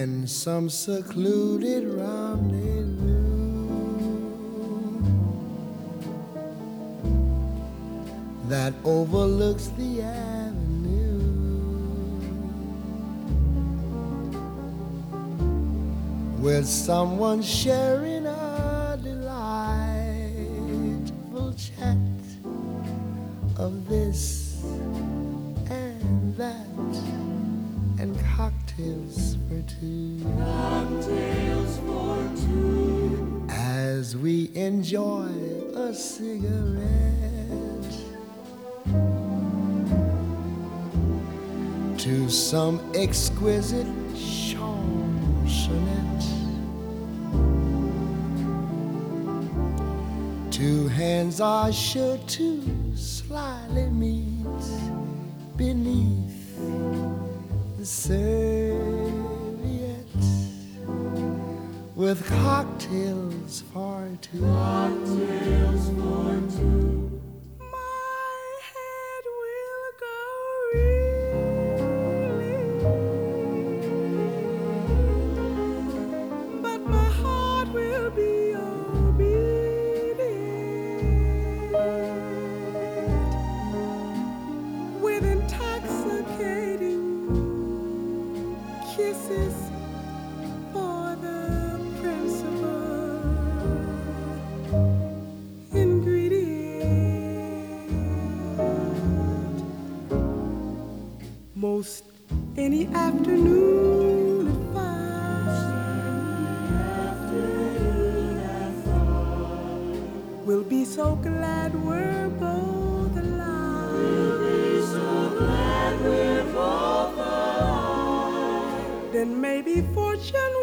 in some secluded rendezvous that overlooks the avenue, with someone sharing a delightful chat of this and that, and cocktails for two. Cocktails for two. As we enjoy a cigarette to some exquisite chansonette. Two hands are sure to slyly meet beneath the serviette, with cocktails for two. Cocktails for two. My head will go reeling, but my heart will be obedient, with intoxicating kisses for the principal ingredient. Most any afternoon at 5, we'll be so glad we're both alive. We'll be so glad we're both alive. Then maybe fortune